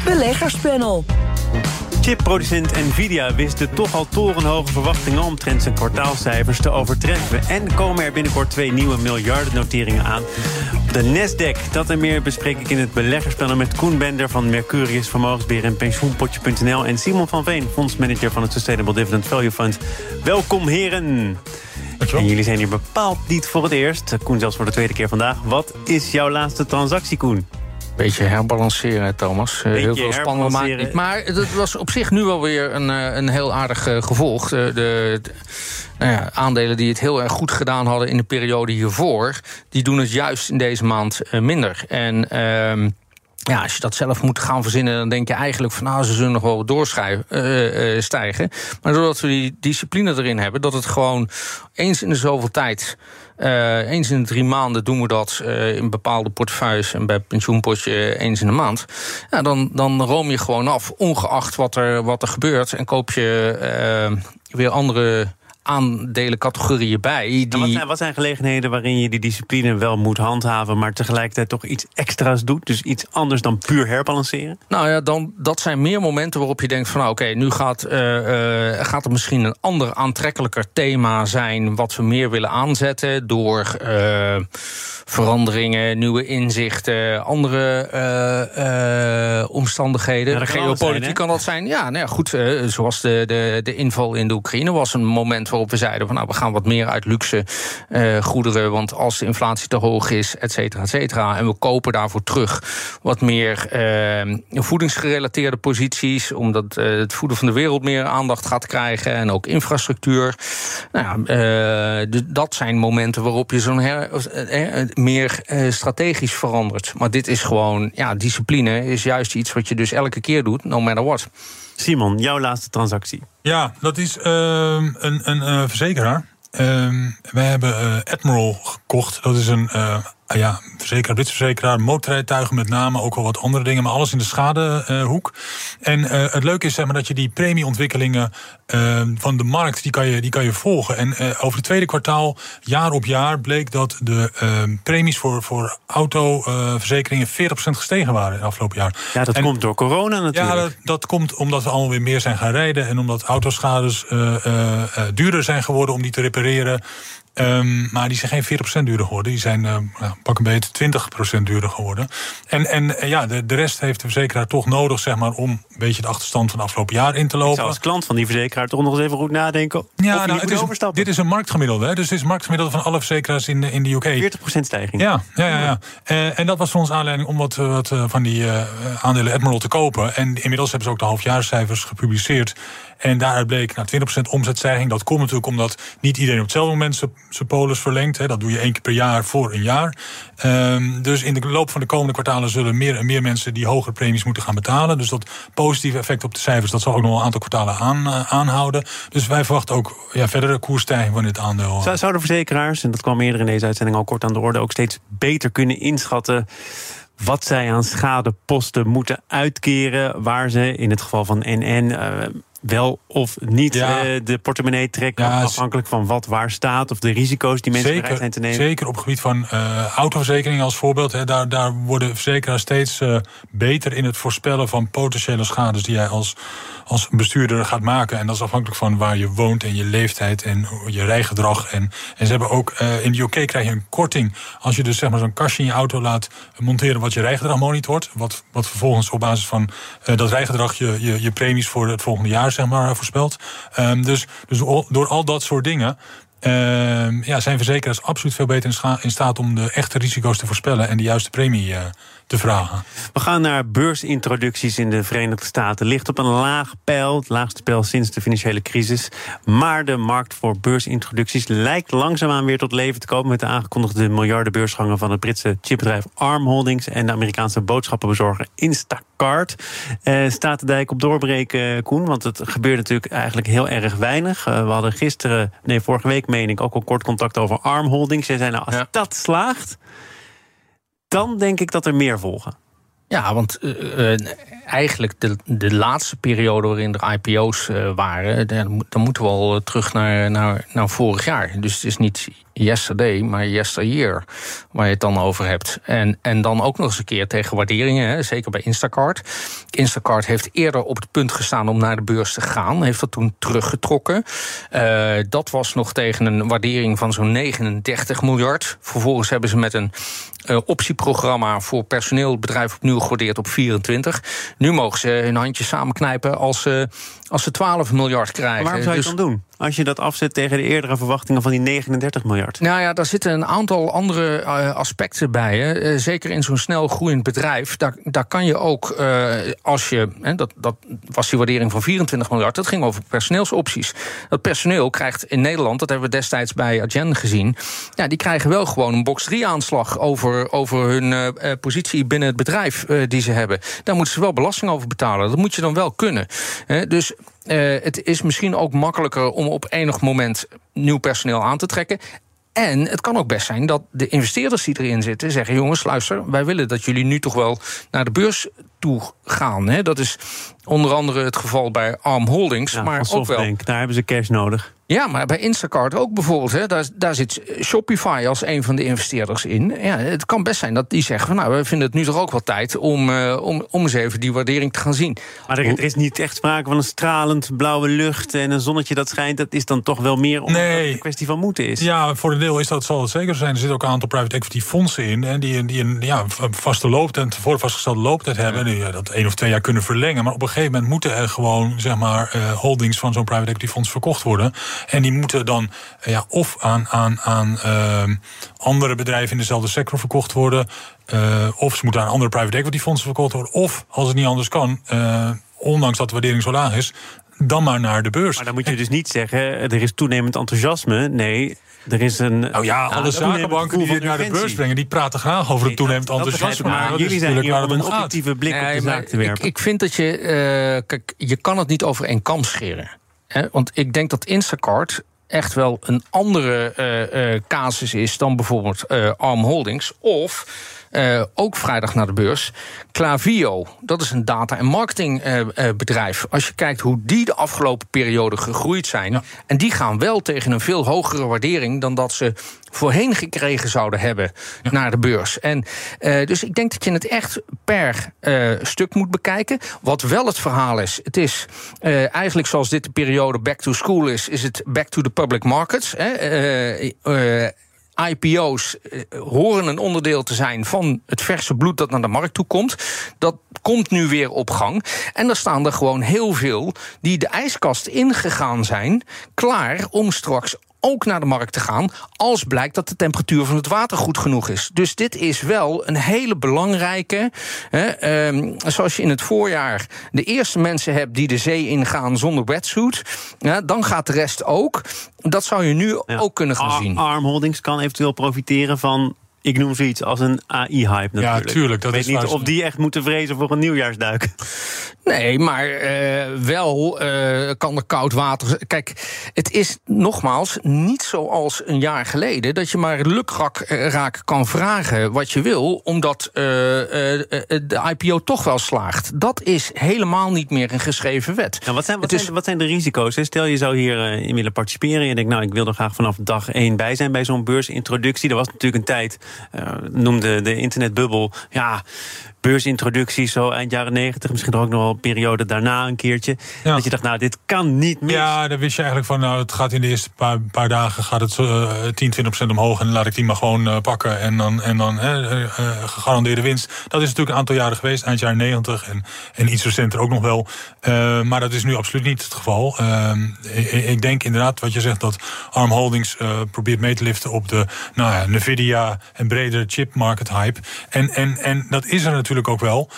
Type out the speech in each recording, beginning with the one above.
Beleggerspanel. Chipproducent Nvidia wist de toch al torenhoge verwachtingen omtrent zijn kwartaalcijfers te overtreffen. En komen er binnenkort 2 nieuwe miljardennoteringen aan. Op de Nasdaq, dat en meer bespreek ik in het beleggerspanel met Koen Bender van Mercurius Vermogensbeheer en Pensioenpotje.nl en Simon van Veen, fondsmanager van het Sustainable Dividend Value Fund. Welkom, heren. En jullie zijn hier bepaald niet voor het eerst. Koen zelfs voor de tweede keer vandaag. Wat is jouw laatste transactie, Koen? Beetje herbalanceren, Thomas. Heel veel spannend maakt niet. Maar het was op zich nu wel weer een heel aardig gevolg. De aandelen die het heel erg goed gedaan hadden in de periode hiervoor, die doen het juist in deze maand minder. En als je dat zelf moet gaan verzinnen, dan denk je eigenlijk van ze zullen nog wel doorstijgen. Maar doordat we die discipline erin hebben, dat het gewoon eens in de zoveel tijd, eens in de 3 maanden doen we dat in bepaalde portefeuilles en bij pensioenpotje eens in de maand. Ja, dan room je gewoon af, ongeacht wat er gebeurt, en koop je weer andere aandelencategorieën bij. Wat zijn gelegenheden waarin je die discipline wel moet handhaven, maar tegelijkertijd toch iets extra's doet? Dus iets anders dan puur herbalanceren? Nou ja, dat zijn meer momenten waarop je denkt van nu gaat er misschien een ander aantrekkelijker thema zijn wat we meer willen aanzetten door veranderingen, nieuwe inzichten, andere omstandigheden. Ja, geopolitiek kan dat zijn. Ja, goed, zoals de inval in de Oekraïne was een moment waarop we zeiden van we gaan wat meer uit luxe goederen, want als de inflatie te hoog is, et cetera, et cetera, en we kopen daarvoor terug wat meer voedingsgerelateerde posities, omdat het voeden van de wereld meer aandacht gaat krijgen en ook infrastructuur. Dat zijn momenten waarop je zo'n meer strategisch verandert. Maar dit is gewoon, discipline is juist iets wat je dus elke keer doet, no matter what. Simon, jouw laatste transactie. Ja, dat is een verzekeraar. Wij hebben Admiral gekocht. Dat is een verzekeraar, Britse verzekeraar, motorrijtuigen met name, ook wel wat andere dingen, maar alles in de schadehoek. En het leuke is dat je die premieontwikkelingen van de markt, die kan je volgen. En over het tweede kwartaal, jaar op jaar, bleek dat de premies voor autoverzekeringen 40% gestegen waren het afgelopen jaar. Ja, dat komt door corona natuurlijk. Ja, dat komt omdat we allemaal weer meer zijn gaan rijden en omdat autoschades duurder zijn geworden om die te repareren. Maar die zijn geen 40% duurder geworden. Die zijn pak een beetje 20% duurder geworden. En de rest heeft de verzekeraar toch nodig, om een beetje de achterstand van het afgelopen jaar in te lopen. Ik zou als klant van die verzekeraar toch nog eens even goed nadenken of je niet moet overstappen. Dit is een marktgemiddelde. Dus dit is het marktgemiddelde van alle verzekeraars in de UK. 40% stijging. Ja. En dat was voor ons aanleiding om wat van die aandelen Admiral te kopen. En inmiddels hebben ze ook de halfjaarscijfers gepubliceerd. En daaruit bleek 20% omzetstijging. Dat komt natuurlijk omdat niet iedereen op hetzelfde moment zijn polis verlengt. Dat doe je 1 keer per jaar voor een jaar. Dus in de loop van de komende kwartalen zullen meer en meer mensen die hogere premies moeten gaan betalen. Dus dat positieve effect op de cijfers, dat zal ook nog een aantal kwartalen aanhouden. Dus wij verwachten ook verdere koersstijging van dit aandeel. Zouden verzekeraars, en dat kwam eerder in deze uitzending al kort aan de orde, ook steeds beter kunnen inschatten wat zij aan schadeposten moeten uitkeren, waar ze in het geval van NN wel of niet de portemonnee trekken, afhankelijk van wat waar staat, of de risico's die mensen bereid zijn te nemen? Zeker op het gebied van autoverzekeringen als voorbeeld. Daar worden verzekeraars steeds beter in het voorspellen van potentiële schades die jij als bestuurder gaat maken. En dat is afhankelijk van waar je woont en je leeftijd en je rijgedrag. En ze hebben ook in de UK krijg je een korting als je dus zo'n kastje in je auto laat monteren wat je rijgedrag monitort. Wat vervolgens op basis van dat rijgedrag je premies voor het volgende jaar voorspelt. Dus door al dat soort dingen zijn verzekeraars absoluut veel beter in staat om de echte risico's te voorspellen en de juiste premie te vragen. We gaan naar beursintroducties in de Verenigde Staten. Ligt op een laag peil, het laagste peil sinds de financiële crisis. Maar de markt voor beursintroducties lijkt langzaamaan weer tot leven te komen met de aangekondigde miljardenbeursgangen van het Britse chipbedrijf ARM Holdings en de Amerikaanse boodschappenbezorger Instacart. Staat de dijk op doorbreken, Koen? Want het gebeurt natuurlijk eigenlijk heel erg weinig. We hadden vorige week meen ik ook al kort contact over ARM Holdings. Ze zijn als dat slaagt, dan denk ik dat er meer volgen. Ja, want eigenlijk de laatste periode waarin er IPO's waren, dan moeten we al terug naar vorig jaar. Dus het is niet yesterday, maar yesteryear, waar je het dan over hebt. En dan ook nog eens een keer tegen waarderingen, hè, zeker bij Instacart. Instacart heeft eerder op het punt gestaan om naar de beurs te gaan, heeft dat toen teruggetrokken. Dat was nog tegen een waardering van zo'n 39 miljard. Vervolgens hebben ze met een optieprogramma voor personeel het bedrijf opnieuw gewaardeerd op 24. Nu mogen ze hun handjes samenknijpen als ze 12 miljard krijgen. Maar waarom zou je het dan doen? Als je dat afzet tegen de eerdere verwachtingen van die 39 miljard. Nou ja, daar zitten een aantal andere aspecten bij. Hè. Zeker in zo'n snel groeiend bedrijf. Daar kan je ook, als je... Dat was die waardering van 24 miljard. Dat ging over personeelsopties. Dat personeel krijgt in Nederland, dat hebben we destijds bij Adyen gezien, ja, die krijgen wel gewoon een box 3 aanslag over hun positie binnen het bedrijf die ze hebben. Daar moeten ze wel belasting over betalen. Dat moet je dan wel kunnen. Dus het is misschien ook makkelijker om op enig moment nieuw personeel aan te trekken. En het kan ook best zijn dat de investeerders die erin zitten zeggen: jongens, luister, wij willen dat jullie nu toch wel naar de beurs toe gaan. Hè? Dat is onder andere het geval bij ARM Holdings. Ja, maar ook wel. Daar hebben ze cash nodig. Ja, maar bij Instacart ook bijvoorbeeld. Hè, daar zit Shopify als een van de investeerders in. Ja, het kan best zijn dat die zeggen van, nou, we vinden het nu toch ook wel tijd om eens even die waardering te gaan zien. Maar er is niet echt sprake van een stralend blauwe lucht en een zonnetje dat schijnt. Dat is dan toch wel meer omdat het een kwestie van moeten is. Ja, voor een deel zal het zeker zijn. Er zitten ook een aantal private equity fondsen in, hè, die een vaste looptijd, tevoren vastgestelde looptijd hebben. Die dat 1 of 2 jaar kunnen verlengen. Maar op een gegeven moment moeten er gewoon, zeg maar, holdings van zo'n private equity fonds verkocht worden. En die moeten dan of aan andere bedrijven in dezelfde sector verkocht worden, of ze moeten aan andere private equity fondsen verkocht worden, of, als het niet anders kan, ondanks dat de waardering zo laag is, dan maar naar de beurs. Maar dan moet je dus niet zeggen, er is toenemend enthousiasme. Nee, er is een... alle zakenbanken die dit naar de beurs brengen, die praten graag over het toenemend enthousiasme. Maar jullie zijn hier om een objectieve blik op de zaak te werpen. Ik vind dat je kan het niet over één kam scheren. Want ik denk dat Instacart echt wel een andere casus is dan bijvoorbeeld ARM Holdings. Of ook vrijdag naar de beurs, Klaviyo. Dat is een data- en marketingbedrijf. Als je kijkt hoe die de afgelopen periode gegroeid zijn, ja, en die gaan wel tegen een veel hogere waardering dan dat ze voorheen gekregen zouden hebben naar de beurs. En dus ik denk dat je het echt per stuk moet bekijken. Wat wel het verhaal is, het is eigenlijk zoals dit de periode back to school is het back to the public markets. IPO's horen een onderdeel te zijn van het verse bloed dat naar de markt toe komt. Dat komt nu weer op gang. En er staan er gewoon heel veel die de ijskast ingegaan zijn, klaar om straks ook naar de markt te gaan, als blijkt dat de temperatuur van het water goed genoeg is. Dus dit is wel een hele belangrijke. Zoals je in het voorjaar de eerste mensen hebt die de zee ingaan zonder wetsuit, dan gaat de rest ook. Dat zou je nu ook kunnen gaan zien. ARM Holdings kan eventueel profiteren van, ik noem zoiets als een AI-hype natuurlijk. Ja, tuurlijk. Ik weet niet of die echt moeten vrezen voor een nieuwjaarsduik. Nee, maar wel kan er koud water. Kijk, het is nogmaals niet zoals een jaar geleden dat je maar lukraak kan vragen wat je wil, omdat de IPO toch wel slaagt. Dat is helemaal niet meer een geschreven wet. Nou, wat zijn de risico's? Stel je zou hierin willen participeren en je denkt, nou, ik wil er graag vanaf dag 1 bij zijn bij zo'n beursintroductie. Er was natuurlijk een tijd, noemde de internetbubbel, beursintroducties, zo eind jaren 90, misschien er ook nog wel een periode daarna een keertje. Ja. Dat je dacht, nou, dit kan niet mis. Ja, daar wist je eigenlijk van, nou, het gaat in de eerste paar dagen gaat het 10-20% omhoog en laat ik die maar gewoon pakken en dan gegarandeerde winst. Dat is natuurlijk een aantal jaren geweest, eind jaren 90 en iets recenter ook nog wel. Maar dat is nu absoluut niet het geval. Ik denk inderdaad wat je zegt, dat ARM Holdings probeert mee te liften op de Nvidia en bredere chipmarket hype. En dat is er natuurlijk ook wel.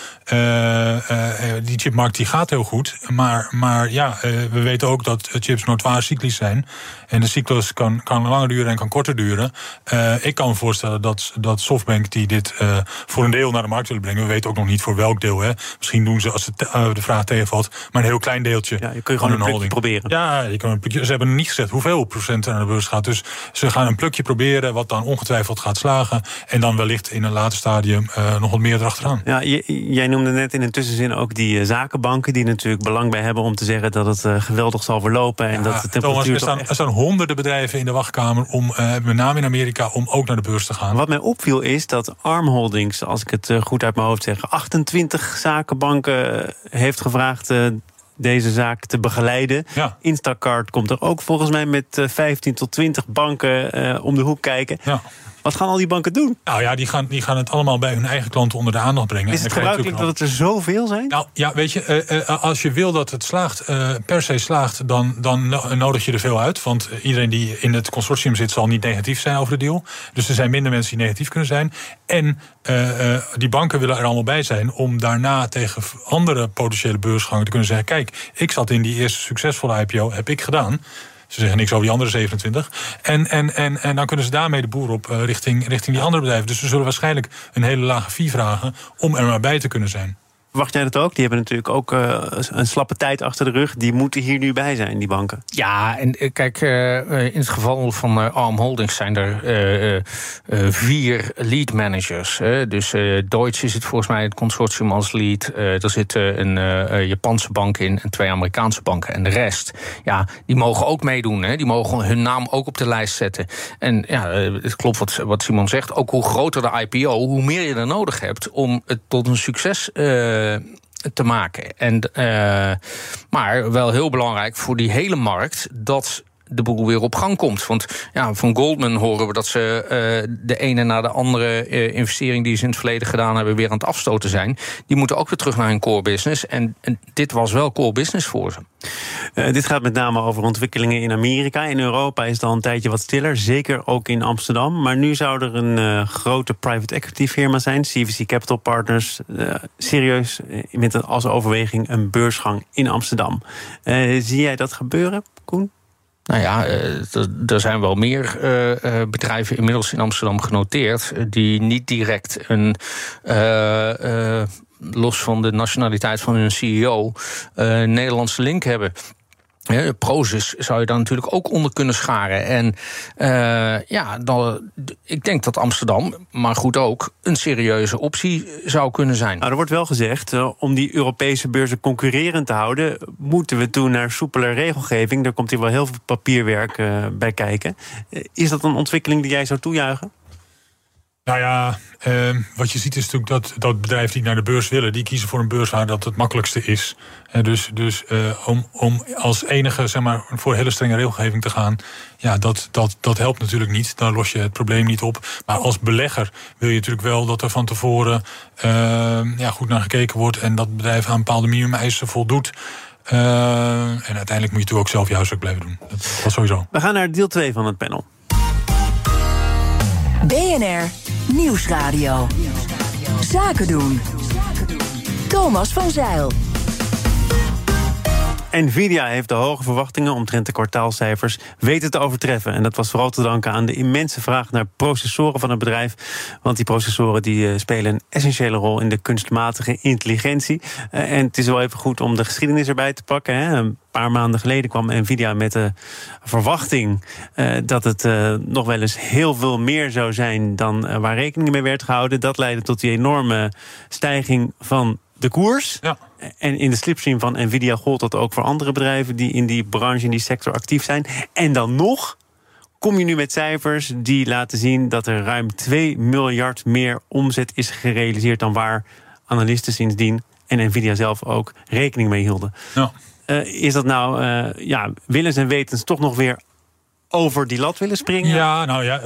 Die chipmarkt die gaat heel goed. Maar we weten ook dat chips notoire cyclisch zijn. En de cyclus kan langer duren en kan korter duren. Ik kan me voorstellen dat Softbank die dit voor een deel naar de markt willen brengen. We weten ook nog niet voor welk deel. Hè. Misschien doen ze, als de vraag tegenvalt, maar een heel klein deeltje. Ja, je kunt gewoon een plukje proberen. Ja, ze hebben niet gezegd hoeveel procent er naar de beurs gaat. Dus ze gaan een plukje proberen, wat dan ongetwijfeld gaat slagen. En dan wellicht in een later stadium nog wat meer erachteraan. Ja, jij noemde net in een tussenzin ook die zakenbanken die natuurlijk belang bij hebben om te zeggen dat het geweldig zal verlopen en dat de temperatuur. Thomas, er staan honderden bedrijven in de wachtkamer om, met name in Amerika, om ook naar de beurs te gaan. Wat mij opviel is dat Arm Holdings, als ik het goed uit mijn hoofd zeg, 28 zakenbanken heeft gevraagd deze zaak te begeleiden. Ja. Instacart komt er ook volgens mij met 15 tot 20 banken om de hoek kijken. Ja. Wat gaan al die banken doen? Nou ja, die gaan het allemaal bij hun eigen klanten onder de aandacht brengen. Is het gebruikelijk dat het er zoveel zijn? Nou ja, weet je, als je wil dat het slaagt, per se slaagt, dan nodig je er veel uit. Want iedereen die in het consortium zit zal niet negatief zijn over de deal. Dus er zijn minder mensen die negatief kunnen zijn. En die banken willen er allemaal bij zijn om daarna tegen andere potentiële beursgangen te kunnen zeggen: kijk, ik zat in die eerste succesvolle IPO, heb ik gedaan. Ze zeggen niks over die andere 27. En dan kunnen ze daarmee de boer op richting die andere bedrijven. Dus we zullen waarschijnlijk een hele lage fee vragen om er maar bij te kunnen zijn. Verwacht jij dat ook? Die hebben natuurlijk ook een slappe tijd achter de rug. Die moeten hier nu bij zijn, die banken. Ja, en kijk, in het geval van Arm Holdings zijn er 4 lead managers. Dus Deutsche zit volgens mij het consortium als lead. Er zit een Japanse bank in en 2 Amerikaanse banken. En de rest, ja, die mogen ook meedoen. Hè. Die mogen hun naam ook op de lijst zetten. En ja, het klopt wat Simon zegt. Ook hoe groter de IPO, hoe meer je er nodig hebt om het tot een succes te maken. Maar wel heel belangrijk voor die hele markt dat de boel weer op gang komt. Want ja, van Goldman horen we dat ze de ene na de andere investering die ze in het verleden gedaan hebben weer aan het afstoten zijn. Die moeten ook weer terug naar hun core business. En dit was wel core business voor ze. Dit gaat met name over ontwikkelingen in Amerika. In Europa is het al een tijdje wat stiller, zeker ook in Amsterdam. Maar nu zou er een grote private equity firma zijn, CVC Capital Partners, serieus met als overweging een beursgang in Amsterdam. Zie jij dat gebeuren, Koen? Nou ja, er zijn wel meer bedrijven inmiddels in Amsterdam genoteerd die niet direct een los van de nationaliteit van hun CEO Nederlandse link hebben. Ja, Prosus zou je daar natuurlijk ook onder kunnen scharen. En ik denk dat Amsterdam, maar goed ook, een serieuze optie zou kunnen zijn. Nou, er wordt wel gezegd, om die Europese beurzen concurrerend te houden, moeten we toe naar soepeler regelgeving. Daar komt hier wel heel veel papierwerk bij kijken. Is dat een ontwikkeling die jij zou toejuichen? Nou ja, wat je ziet is natuurlijk dat bedrijven die naar de beurs willen, die kiezen voor een beurs waar dat het makkelijkste is. Dus om als enige, zeg maar, voor hele strenge regelgeving te gaan, ja, dat helpt natuurlijk niet. Dan los je het probleem niet op. Maar als belegger wil je natuurlijk wel dat er van tevoren goed naar gekeken wordt en dat het bedrijf aan bepaalde minimumeisen voldoet. En uiteindelijk moet je natuurlijk ook zelf je huiswerk blijven doen. Dat sowieso. We gaan naar deel 2 van het panel. BNR Nieuwsradio. Zaken doen. Thomas van Zijl. Nvidia heeft de hoge verwachtingen omtrent de kwartaalcijfers weten te overtreffen. En dat was vooral te danken aan de immense vraag naar processoren van het bedrijf. Want die processoren die spelen een essentiële rol in de kunstmatige intelligentie. En het is wel even goed om de geschiedenis erbij te pakken. Hè. Een paar maanden geleden kwam Nvidia met de verwachting dat het nog wel eens heel veel meer zou zijn dan waar rekening mee werd gehouden. Dat leidde tot die enorme stijging van de koers. Ja. En in de slipstream van Nvidia gold dat ook voor andere bedrijven die in die branche, in die sector actief zijn. En dan nog kom je nu met cijfers die laten zien dat er ruim 2 miljard meer omzet is gerealiseerd dan waar analisten sindsdien en Nvidia zelf ook rekening mee hielden. Ja. Is dat nou willens en wetens toch nog weer over die lat willen springen? Ja, nou ja,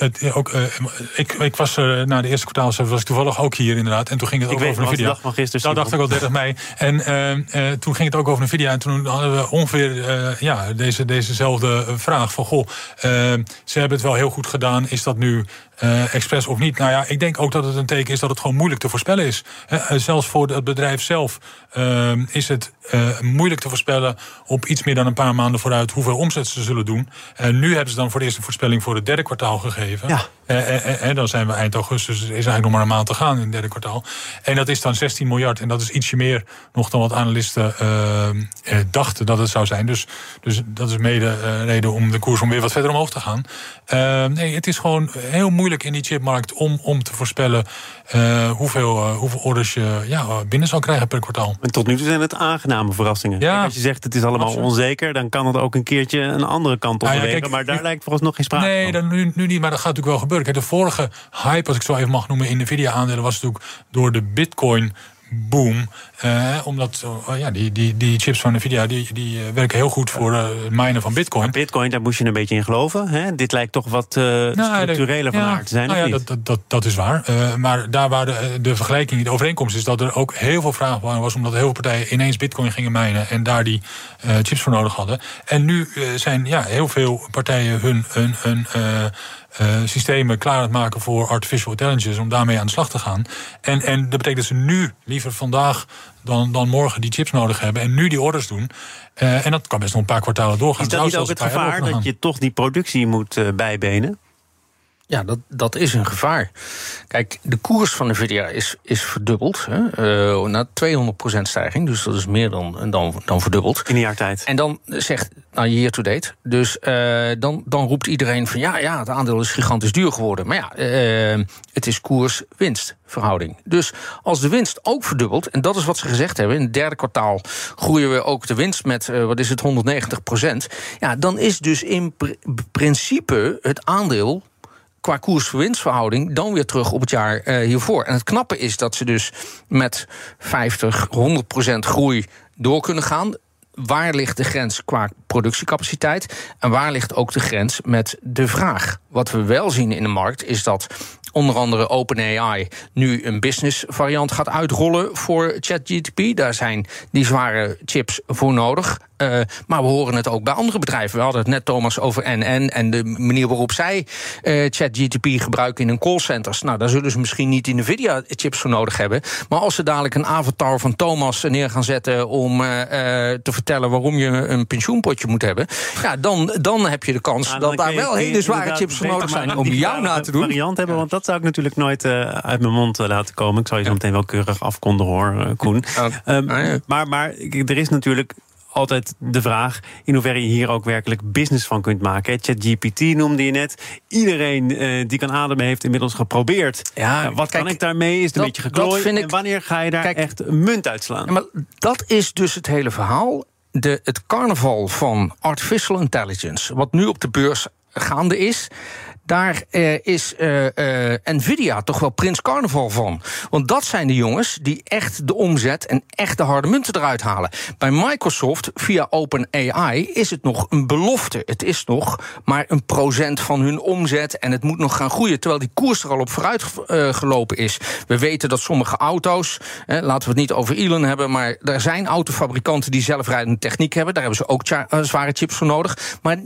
ik was na de eerste kwartaalcijfers was ik toevallig ook hier inderdaad. En toen ging het ook over Nvidia. Dag van gisteren. Dat dacht ik al 30 mei. En toen ging het ook over Nvidia. En toen hadden we ongeveer dezezelfde vraag van goh, ze hebben het wel heel goed gedaan. Is dat nu expres of niet? Nou ja, ik denk ook dat het een teken is dat het gewoon moeilijk te voorspellen is. Zelfs voor het bedrijf zelf is het moeilijk te voorspellen op iets meer dan een paar maanden vooruit hoeveel omzet ze zullen doen. Nu hebben ze dan voor de eerste voorspelling voor het derde kwartaal gegeven. Ja. Dan zijn we eind augustus, er is eigenlijk nog maar een maand te gaan in het derde kwartaal. En dat is dan 16 miljard. En dat is ietsje meer nog dan wat analisten dachten dat het zou zijn. Dus dat is mede reden om de koers om weer wat verder omhoog te gaan. Nee, het is gewoon heel moeilijk moeilijk in die chipmarkt om te voorspellen hoeveel orders je binnen zal krijgen per kwartaal. En tot nu toe zijn het aangename verrassingen. Ja, kijk, als je zegt het is allemaal onzeker, dan kan het ook een keertje een andere kant op bewegen. Maar daar lijkt volgens nog geen sprake van. Nee, nu niet, maar dat gaat natuurlijk wel gebeuren. Kijk, de vorige hype, als ik zo even mag noemen, in Nvidia-aandelen was natuurlijk door de Bitcoin boom. Omdat die chips van Nvidia die werken heel goed voor het minen van Bitcoin. Maar Bitcoin, daar moest je een beetje in geloven. Hè? Dit lijkt toch wat structureler van aard te zijn. Dat is waar. Maar daar waren de vergelijking, de overeenkomst is dat er ook heel veel vraag was, omdat heel veel partijen ineens Bitcoin gingen minen en daar die chips voor nodig hadden. En nu zijn heel veel partijen hun systemen klaar aan het maken voor artificial intelligence om daarmee aan de slag te gaan. En dat betekent dat ze nu liever vandaag dan morgen die chips nodig hebben en nu die orders doen. En dat kan best nog een paar kwartalen doorgaan. Is dat niet ook het gevaar dat je toch die productie moet bijbenen? Ja, dat is een gevaar. Kijk, de koers van Nvidia is verdubbeld. Na 200% stijging, dus dat is meer dan verdubbeld. In een jaar tijd. En dan zegt, year to date. Dus dan roept iedereen van ja, het aandeel is gigantisch duur geworden. Maar het is koers-winstverhouding. Dus als de winst ook verdubbelt, en dat is wat ze gezegd hebben, in het derde kwartaal groeien we ook de winst met, 190%. Ja, dan is dus in principe het aandeel qua koers-winstverhouding dan weer terug op het jaar hiervoor. En het knappe is dat ze dus met 50-100% groei door kunnen gaan. Waar ligt de grens qua productiecapaciteit? En waar ligt ook de grens met de vraag? Wat we wel zien in de markt is dat onder andere OpenAI nu een business variant gaat uitrollen voor ChatGPT. Daar zijn die zware chips voor nodig. Maar we horen het ook bij andere bedrijven. We hadden het net, Thomas, over NN en de manier waarop zij ChatGPT gebruiken in hun callcenters. Nou, daar zullen ze misschien niet die Nvidia-chips voor nodig hebben. Maar als ze dadelijk een avatar van Thomas neer gaan zetten om te vertellen waarom je een pensioenpotje moet hebben, ja, dan heb je de kans dat daar wel hele zware chips voor nodig zijn om jou na te doen. Variant hebben, want dat zou ik natuurlijk nooit uit mijn mond laten komen. Ik zal je zo meteen wel keurig afkondigen, hoor, Koen. Maar er is natuurlijk altijd de vraag in hoeverre je hier ook werkelijk business van kunt maken. ChatGPT noemde je net. Iedereen die kan ademen heeft inmiddels geprobeerd. Ja, wat kan ik daarmee? Is het een beetje geklooid? En wanneer ga je daar echt een munt uitslaan? Ja, maar dat is dus het hele verhaal. Het carnaval van artificial intelligence, wat nu op de beurs gaande is, daar is Nvidia toch wel prins carnaval van. Want dat zijn de jongens die echt de omzet en echt de harde munten eruit halen. Bij Microsoft via OpenAI is het nog een belofte. Het is nog maar 1% van hun omzet en het moet nog gaan groeien, terwijl die koers er al op vooruit gelopen is. We weten dat sommige auto's, laten we het niet over Elon hebben, maar er zijn autofabrikanten die zelfrijdende techniek hebben. Daar hebben ze ook zware chips voor nodig. Maar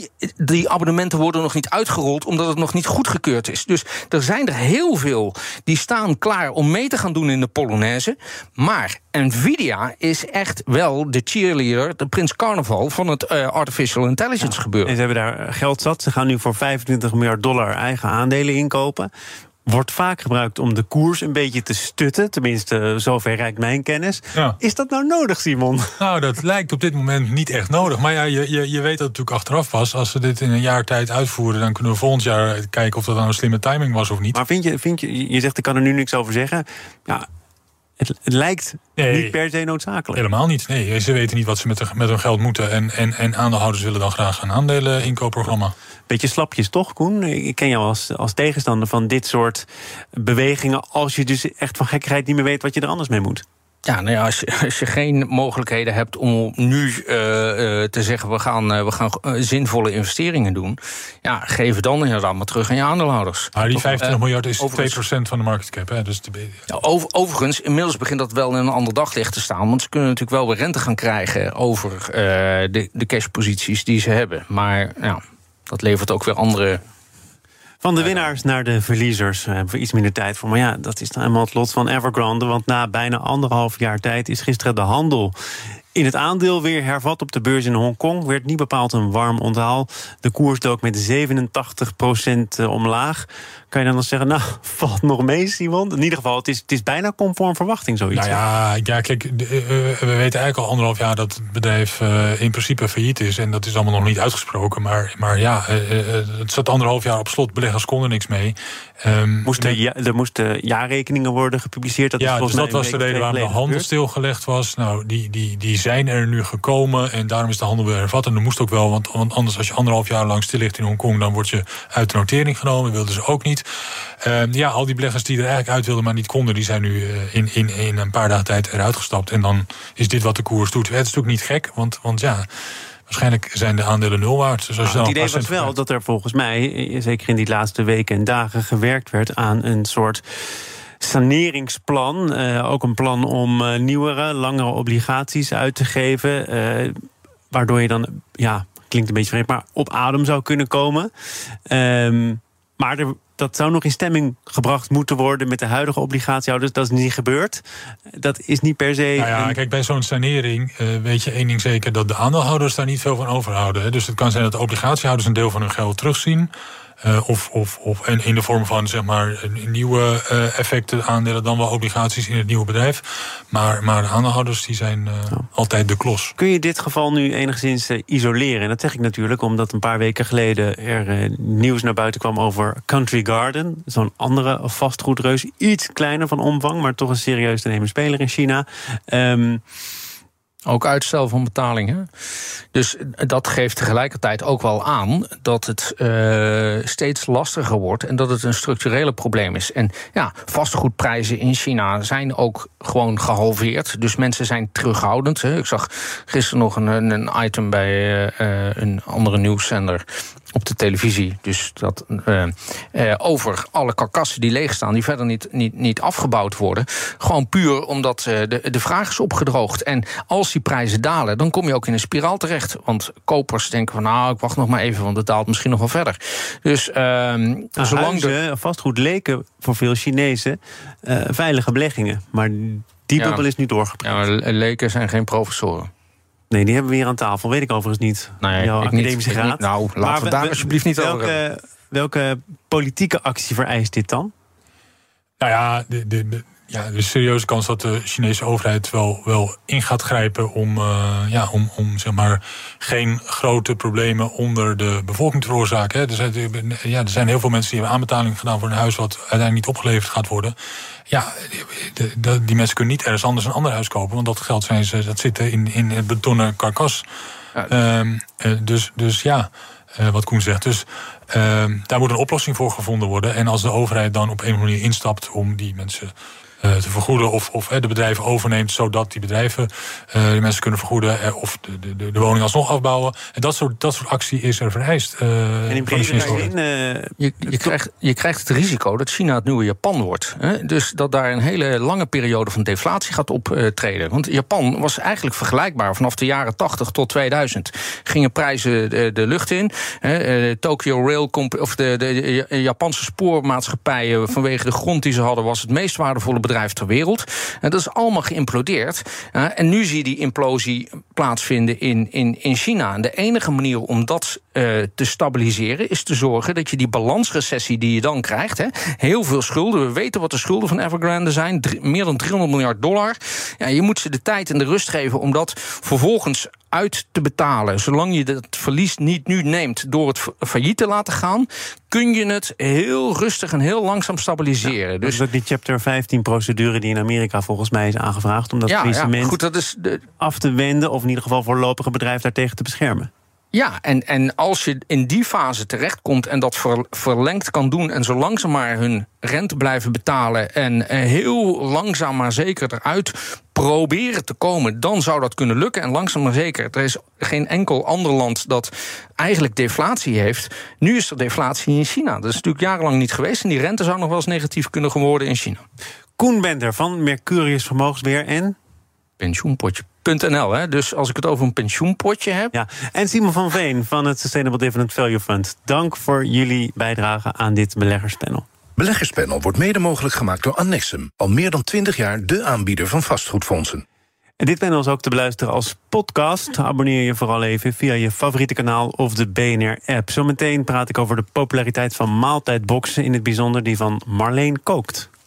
die abonnementen worden nog niet uitgerold omdat het nog niet goedgekeurd is. Dus er zijn er heel veel die staan klaar om mee te gaan doen in de Polonaise. Maar Nvidia is echt wel de cheerleader, de prins carnaval van het artificial intelligence gebeuren. En ze hebben daar geld zat. Ze gaan nu voor $25 miljard eigen aandelen inkopen. Wordt vaak gebruikt om de koers een beetje te stutten. Tenminste, zover reikt mijn kennis. Ja. Is dat nou nodig, Simon? Nou, dat lijkt op dit moment niet echt nodig. Maar ja, je weet dat natuurlijk achteraf pas. Als we dit in een jaar tijd uitvoeren, dan kunnen we volgend jaar kijken of dat nou een slimme timing was of niet. Maar vind je zegt, ik kan er nu niks over zeggen. Ja, het lijkt niet per se noodzakelijk. Helemaal niet. Nee, ze weten niet wat ze met hun geld moeten. En aandeelhouders willen dan graag een aandeleninkoopprogramma. Beetje slapjes toch, Koen? Ik ken jou als tegenstander van dit soort bewegingen, als je dus echt van gekkigheid niet meer weet wat je er anders mee moet. Ja, nou ja, als je geen mogelijkheden hebt om nu te zeggen we gaan zinvolle investeringen doen, ja, geef het dan inderdaad maar terug aan je aandeelhouders. Maar die 25 miljard is 2% van de market cap. Hè? Dus overigens, inmiddels begint dat wel in een ander daglicht te staan, want ze kunnen natuurlijk wel weer rente gaan krijgen over de cashposities die ze hebben. Maar ja, dat levert ook weer andere. Van de winnaars naar de verliezers hebben we iets minder tijd voor. Maar ja, dat is dan helemaal het lot van Evergrande. Want na bijna 1,5 jaar tijd is gisteren de handel in het aandeel weer hervat op de beurs in Hongkong. Werd niet bepaald een warm onthaal. De koers dook met 87% omlaag. kan je dan zeggen, nou, valt nog mee, Simon? In ieder geval, het is bijna conform verwachting, zoiets. Nou ja, kijk, we weten eigenlijk al 1,5 jaar dat het bedrijf in principe failliet is. En dat is allemaal nog niet uitgesproken. Maar ja, het zat 1,5 jaar op slot. Beleggers konden niks mee. Er moesten jaarrekeningen worden gepubliceerd. Dat was de reden waarom de handel stilgelegd was. Nou, die zijn er nu gekomen en daarom is de handel weer hervat. En dat moest ook wel, want anders als je 1,5 jaar lang stil ligt in Hongkong, dan word je uit de notering genomen. Dat wilden ze ook niet. Al die beleggers die er eigenlijk uit wilden, maar niet konden, die zijn nu in een paar dagen tijd eruit gestapt. En dan is dit wat de koers doet. Het is natuurlijk niet gek, want ja, waarschijnlijk zijn de aandelen nul waard. Dus als het idee was wel dat er volgens mij, zeker in die laatste weken en dagen, gewerkt werd aan een soort saneringsplan. Ook een plan om nieuwere, langere obligaties uit te geven. Waardoor je dan, klinkt een beetje vreemd, maar op adem zou kunnen komen. Maar dat zou nog in stemming gebracht moeten worden met de huidige obligatiehouders. Dat is niet gebeurd. Dat is niet per se... Kijk, bij zo'n sanering weet je één ding zeker, dat de aandeelhouders daar niet veel van overhouden. Hè. Dus het kan zijn dat de obligatiehouders een deel van hun geld terugzien. En in de vorm van, zeg maar, nieuwe effecten aandelen, dan wel obligaties in het nieuwe bedrijf. Maar de aandeelhouders die zijn altijd de klos. Kun je dit geval nu enigszins isoleren? En dat zeg ik natuurlijk omdat een paar weken geleden er nieuws naar buiten kwam over Country Garden. Zo'n andere vastgoedreus. Iets kleiner van omvang, maar toch een serieus te nemen speler in China. Ook uitstel van betalingen. Dus dat geeft tegelijkertijd ook wel aan dat het steeds lastiger wordt en dat het een structurele probleem is. En ja, vastgoedprijzen in China zijn ook gewoon gehalveerd. Dus mensen zijn terughoudend. Ik zag gisteren nog een item bij een andere nieuwszender op de televisie. Dus dat over alle karkassen die leegstaan, die verder niet afgebouwd worden. Gewoon puur omdat de vraag is opgedroogd. En als die prijzen dalen, dan kom je ook in een spiraal terecht. Want kopers denken van, nou, ik wacht nog maar even, want het daalt misschien nog wel verder. Dus zolang vastgoed leken voor veel Chinezen veilige beleggingen. Maar die bubbel is nu doorgepraat. Ja, maar leken zijn geen professoren. Nee, die hebben we hier aan tafel. Weet ik overigens niet. Nee, jouw academische graad. Nou, laten we daar alsjeblieft niet over hebben. Welke politieke actie vereist dit dan? Nou ja, de serieuze kans dat de Chinese overheid wel in gaat grijpen om zeg maar geen grote problemen onder de bevolking te veroorzaken. Er zijn heel veel mensen die hebben aanbetaling gedaan voor een huis wat uiteindelijk niet opgeleverd gaat worden. Ja, die mensen kunnen niet ergens anders een ander huis kopen, want dat geld dat zit in het betonnen karkas. Wat Koen zegt. Dus daar moet een oplossing voor gevonden worden. En als de overheid dan op een manier instapt om die mensen te vergoeden of de bedrijven overneemt, zodat die bedrijven de mensen kunnen vergoeden of de woning alsnog afbouwen. En dat soort actie is er vereist. En in brede zin, je krijgt het risico dat China het nieuwe Japan wordt. Hè? Dus dat daar een hele lange periode van deflatie gaat optreden. Want Japan was eigenlijk vergelijkbaar. Vanaf de jaren 80 tot 2000 gingen prijzen de lucht in. Tokyo Rail, of de Japanse spoormaatschappijen, vanwege de grond die ze hadden, was het meest waardevolle bedrijf ter wereld. En dat is allemaal geïmplodeerd. En nu zie je die implosie plaatsvinden in China. En de enige manier om dat te stabiliseren is te zorgen dat je die balansrecessie die je dan krijgt, heel veel schulden, we weten wat de schulden van Evergrande zijn, meer dan $300 miljard. Ja, je moet ze de tijd en de rust geven om dat vervolgens uit te betalen. Zolang je dat verlies niet nu neemt door het failliet te laten gaan, kun je het heel rustig en heel langzaam stabiliseren. Ja, dus dat is ook die Chapter 15-procedure die in Amerika volgens mij is aangevraagd om dat faillissement af te wenden, of in ieder geval voorlopig een bedrijf daartegen te beschermen. Ja, en als je in die fase terechtkomt en dat verlengd kan doen en zo langzaam maar hun rente blijven betalen en heel langzaam maar zeker eruit proberen te komen, dan zou dat kunnen lukken. En langzaam maar zeker, er is geen enkel ander land dat eigenlijk deflatie heeft. Nu is er deflatie in China. Dat is natuurlijk jarenlang niet geweest en die rente zou nog wel eens negatief kunnen worden in China. Koen Bender van Mercurius Vermogensbeheer en pensioenpotje.nl. Dus als ik het over een pensioenpotje heb. Ja. En Simon van Veen van het Sustainable Dividend Value Fund. Dank voor jullie bijdrage aan dit beleggerspanel. Beleggerspanel wordt mede mogelijk gemaakt door Annexum. Al meer dan 20 jaar de aanbieder van vastgoedfondsen. En dit panel is ook te beluisteren als podcast. Abonneer je vooral even via je favoriete kanaal of de BNR-app. Zometeen praat ik over de populariteit van maaltijdboxen, in het bijzonder die van Marleen Kookt.